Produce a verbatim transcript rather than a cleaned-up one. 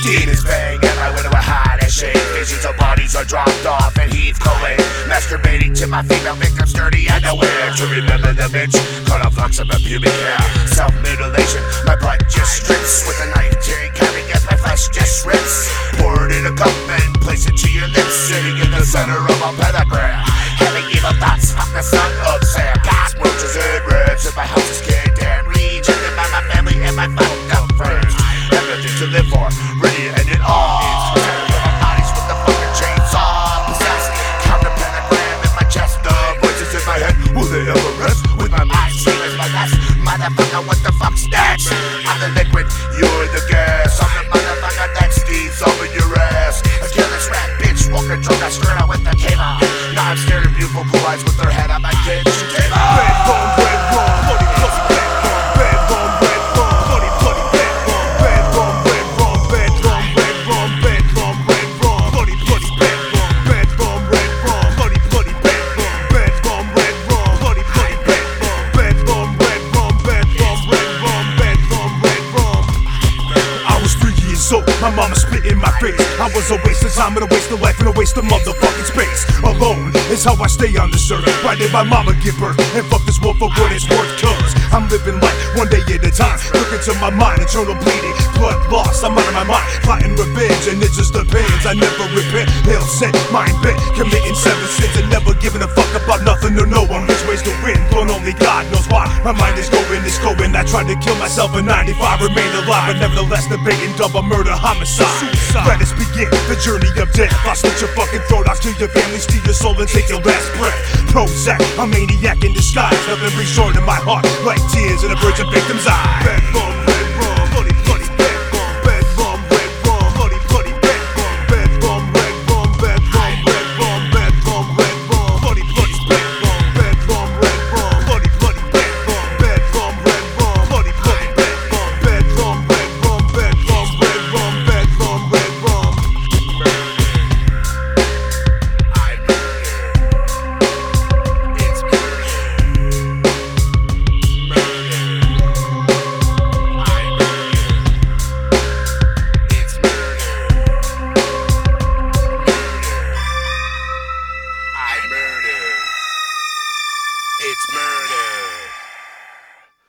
Demons bang at my window, I hide and shake. Visions of bodies are dropped off and heave collating. Masturbating to my female victims, dirty underwear. To remember the bitch, cut off locks of my pubic hair. Self-mutilation, my blood just strips. With a knife tearing, cutting as my flesh just rips. Pour it in a cup and place it to your lips. Sitting in the center of a pentagram. Having evil thoughts, fuck the son of Sam. Gas, roaches and rats. If my house is kicked and rejected by my family and my fucked up friends. Everything to live for, ready to end it all. Tearing up my bodies with the fucking chainsaw. Possessed, count the pentagram in my chest. The voices in my head, will they ever rest? With my mind screaming my best. Motherfucker, what the fuck's next? I'm the liquid, you're the gas. I'm the motherfucker that steams over your ass. A careless rat bitch, walking drunk, I straight out with the cable. Now I'm staring at beautiful blue eyes with her head on my cage. Red rum, red rum, bloody pussy, red rum, red rum, red rum, bloody bloody red rum, red rum, red rum, red rum, red rum, red rum, red rum, bloody bloody red rum, red rum, red rum, bloody bloody red rum, red rum, red rum, bloody bloody red rum, red rum, red rum, red rum, red rum, red rum, red rum. I was three years old, my mama spit in my face. I was a waste of time and a waste of life and a waste of motherfucking space. Alone is how I stay on this earth. Why did my mama give birth? And fuck this world for what it's worth, cause I'm living life one day at a time. Look into my mind, eternal bleeding, blood lost, I'm out of my mind. Plotting revenge and it just depends. I never repent, hell sent, mind bent, committing seven sins and never giving a fuck about nothing or no one. Which ways to win, but only God knows why. My mind is going, it's going. I tried to kill myself in ninety-five, remain alive, but nevertheless debating double murder, homicide, suicide. Let us begin the journey of death. I'll slit your fucking throat, I'll kill your family, steal your soul and take your last breath. Prozac, a maniac in disguise. Nothing rings short in my heart like tears in a virgin victim's eye.